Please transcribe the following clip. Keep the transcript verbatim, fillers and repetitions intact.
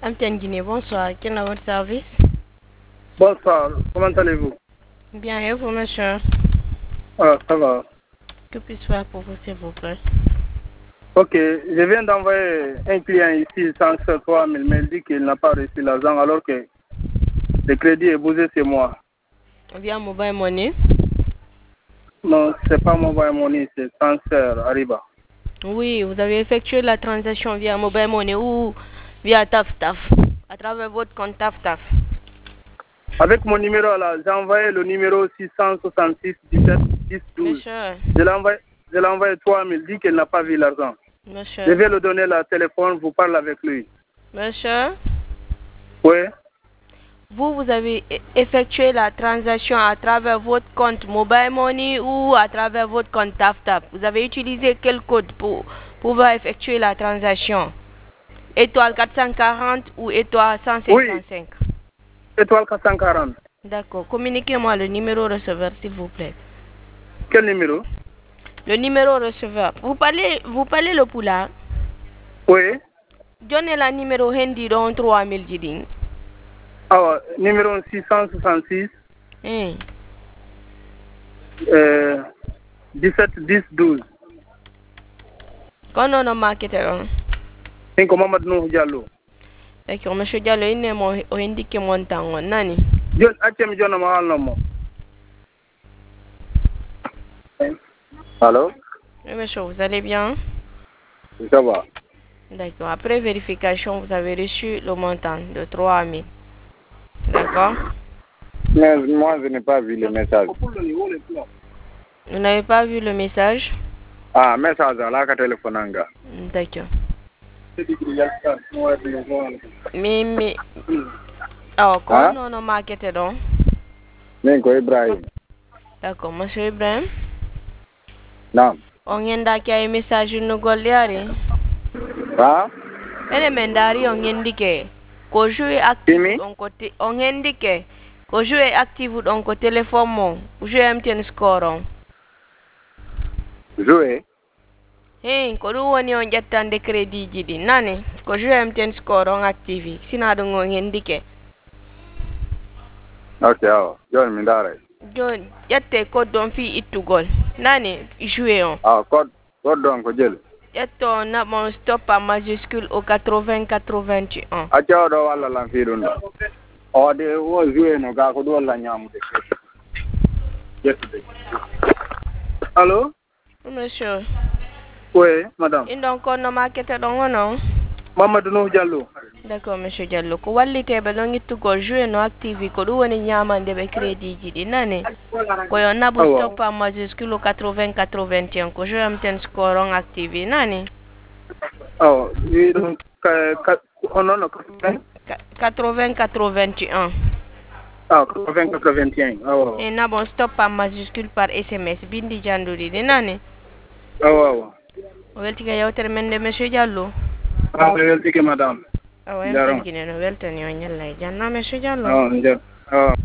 Amtian Guinée, bonsoir. Quel est votre service? Bonsoir, comment allez-vous? Bien, et vous, monsieur? Ah, ça va. Que puis-je faire pour vous, s'il vous plaît? Ok, je viens d'envoyer un client ici, cent trois mille, mais il dit qu'il n'a pas reçu l'argent alors que le crédit est bougé chez moi. Via Mobile Money? Non, c'est pas Mobile Money, c'est Transfer Ariba. Oui, vous avez effectué la transaction via Mobile Money ou via TAF-TAF, à travers votre compte TAF-TAF. Avec mon numéro là, j'ai envoyé le numéro six cent soixante-six dix-sept dix douze. Monsieur. Je l'ai envoyé, je l'ai envoyé trois mille, dit qu'il n'a pas vu l'argent. Monsieur. Je vais le donner le téléphone, vous parlez avec lui. Monsieur. Oui. Vous, vous avez effectué la transaction à travers votre compte Mobile Money ou à travers votre compte TAF-TAF. Vous avez utilisé quel code pour pouvoir effectuer la transaction? Étoile quatre cent quarante ou étoile cent cinquante-cinq? Oui. Étoile quatre cent quarante. D'accord. Communiquez-moi le numéro receveur, s'il vous plaît. Quel numéro? Le numéro receveur. Vous parlez, vous parlez le poula? Oui. Donnez le numéro Hindi dans trois mille jiding. Ah, numéro six cent soixante-six. Hein. Euh, dix-sept dix douze. Quand on a marketé, hein? C'est comme Mamadou Nouh Diallo. D'accord, monsieur Diallo, il n'est pas indiqué mon temps, nani? John, H M John Mahal. Allô? Oui, monsieur, vous allez bien? Ça va. D'accord. Après vérification, vous avez reçu le montant de trois mille. D'accord? Mais moi, je n'ai pas vu le message. Vous n'avez pas vu le message? Ah, message à la téléphone. D'accord. Mais, mais... Ah, comment on a marketé donc? Ninko Ibrahim. D'accord, monsieur Ibrahim? Non. On y a un message nous goliari. Ah? Elle est mendari on indique que je suis actif on côté on indique que je suis actif dans côté téléphone mon je aime ten score. Jouer? Eh, ko do woni on jettande crédit jidi nani ko je aime ten score on active sina do on indique. Ok, oh, John Mindare. John, jette ko don fi itugol nani jouer on. Ah, code code donc jël. Jetto na mon stop en majuscule au quatre-vingts quatre-vingt-un. Acha do wala lan fi dun. O de wo jouer no ga ko do la ñamu de. Allô? Monsieur. Oui, madame. Et donc on a marketé donc non? Mamadou Nouh Diallo. D'accord, monsieur Diallo. Ko wallite be don ittu ko jouer no active ko do woni nyamande be crédit jidi nane. Ko yo na bu stop en majuscule quatre-vingts quatre-vingt-un ko jouer am ten score on active nane. Oh, oui donc on non quatre-vingts quatre-vingt-un. Ah, quatre-vingts quatre-vingt-un. Oh. Et na bon stop en majuscule par S M S bindi janduri de nane. Oh, wow. Welti ga yawtere men de monsieur Diallo. Ah, welti ke madame. Ah, welti ke no weltani on nyalla janna monsieur Diallo. Oh, njer. Oh.